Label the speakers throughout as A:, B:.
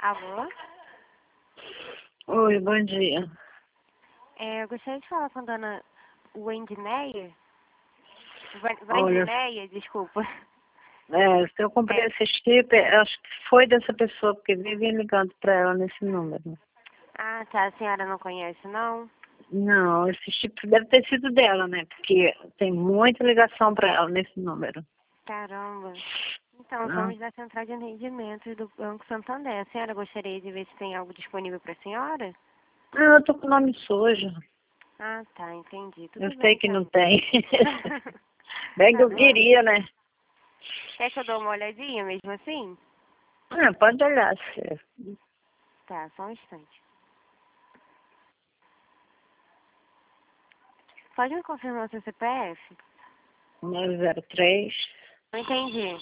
A: Alô?
B: Oi, bom dia.
A: Eu gostaria de falar com a dona Wendineia.
B: Olha,
A: Vandineia, desculpa.
B: se eu comprei esse chip, acho que foi dessa pessoa, porque vivem ligando para ela nesse número.
A: Ah, tá. A senhora não conhece, não?
B: Não, esse chip deve ter sido dela, né? Porque tem muita ligação para ela nesse número.
A: Caramba. Então,
B: Ah,
A: somos da Central de Atendimento do Banco Santander. A senhora gostaria de ver se tem algo disponível para a senhora?
B: eu tô com o nome sujo.
A: Ah, tá. Entendi.
B: Eu
A: Tudo bem,
B: sei que não
A: então.
B: tem. Bem que
A: Tá
B: eu
A: bom.
B: queria, né?
A: Quer que eu dê uma olhadinha mesmo assim?
B: Pode olhar, se
A: Tá, só um instante. Pode me confirmar o seu CPF?
B: 903
A: Não entendi.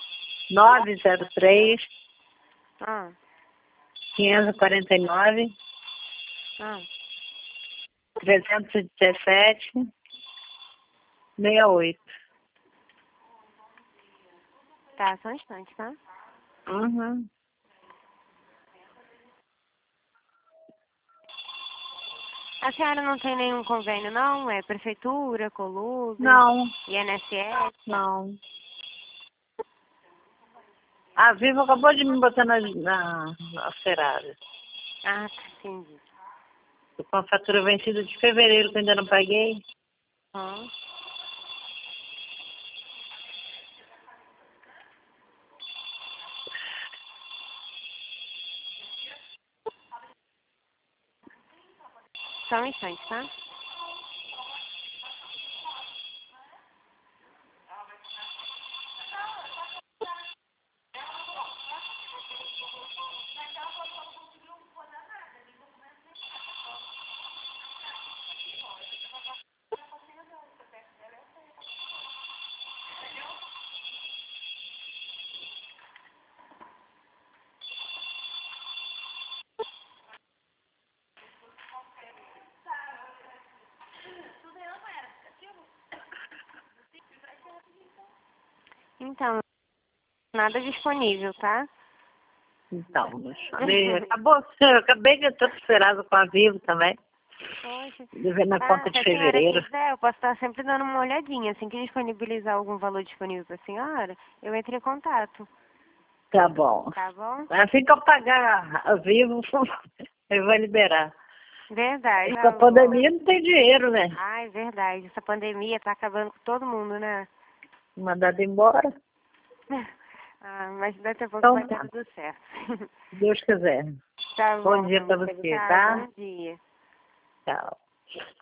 B: 903
A: Ah,
B: 549
A: ah.
B: 317 68.
A: Tá, só um instante, tá?
B: Uhum.
A: A senhora não tem nenhum convênio, não? É Prefeitura, Colube,
B: Não,
A: INSS? Tá.
B: não. A Vivo acabou de me botar na Serasa.
A: Ah, tá, entendi.
B: Tô com a fatura vencida de fevereiro que eu ainda não paguei.
A: Ah, só um instante, tá? Então, nada disponível, tá?
B: Então, acabou. Eu acabei de estar Serasa com a Vivo também.
A: Poxa,
B: Devendo na
A: tá,
B: conta
A: se
B: de
A: a senhora
B: fevereiro.
A: quiser, eu posso estar sempre dando uma olhadinha. Assim que disponibilizar algum valor disponível para a senhora, eu entro em contato,
B: Tá bom.
A: tá bom?
B: Assim que eu pagar a Vivo, eu vou liberar.
A: Verdade,
B: Com a
A: tá bom.
B: pandemia não tem dinheiro, né?
A: Ai, verdade. Essa pandemia tá acabando com todo mundo, né?
B: Mandado embora.
A: Ah, mas daqui a pouco vai
B: Então,
A: dar
B: tá.
A: tudo certo.
B: Se Deus quiser.
A: Tá
B: Bom
A: bom,
B: dia pra
A: amiga.
B: você,
A: Tá, bom
B: tá?
A: dia.
B: Tchau.